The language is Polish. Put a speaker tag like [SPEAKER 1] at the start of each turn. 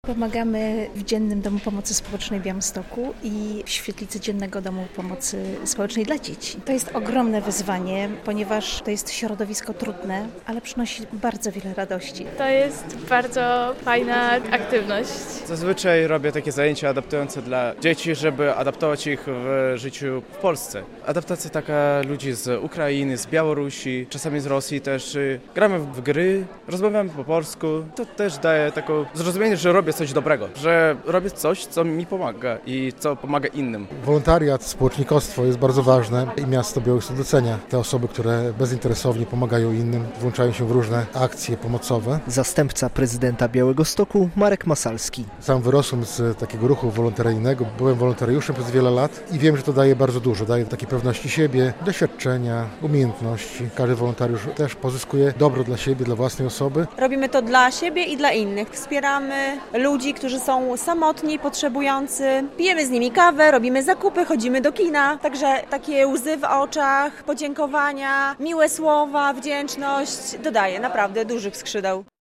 [SPEAKER 1] Pomagamy w Dziennym Domu Pomocy Społecznej w Białymstoku i w Świetlicy Dziennego Domu Pomocy Społecznej dla dzieci. To jest ogromne wyzwanie, ponieważ to jest środowisko trudne, ale przynosi bardzo wiele radości.
[SPEAKER 2] To jest bardzo fajna aktywność.
[SPEAKER 3] Zazwyczaj robię takie zajęcia adaptujące dla dzieci, żeby adaptować ich w życiu w Polsce. Adaptacja taka ludzi z Ukrainy, z Białorusi, czasami z Rosji też. Gramy w gry, rozmawiamy po polsku. To też daje takie zrozumienie, że robię coś dobrego, że robię coś, co mi pomaga i co pomaga innym.
[SPEAKER 4] Wolontariat, społecznikostwo jest bardzo ważne i miasto Białystok docenia te osoby, które bezinteresownie pomagają innym, włączają się w różne akcje pomocowe.
[SPEAKER 5] Zastępca prezydenta Białegostoku Marek Masalski.
[SPEAKER 4] Sam wyrosłem z takiego ruchu wolontaryjnego, byłem wolontariuszem przez wiele lat i wiem, że to daje bardzo dużo, daje takiej pewności siebie, doświadczenia, umiejętności. Każdy wolontariusz też pozyskuje dobro dla siebie, dla własnej osoby.
[SPEAKER 6] Robimy to dla siebie i dla innych. Wspieramy ludzi, którzy są samotni, potrzebujący. Pijemy z nimi kawę, robimy zakupy, chodzimy do kina. Także takie łzy w oczach, podziękowania, miłe słowa, wdzięczność dodaje naprawdę dużych skrzydeł.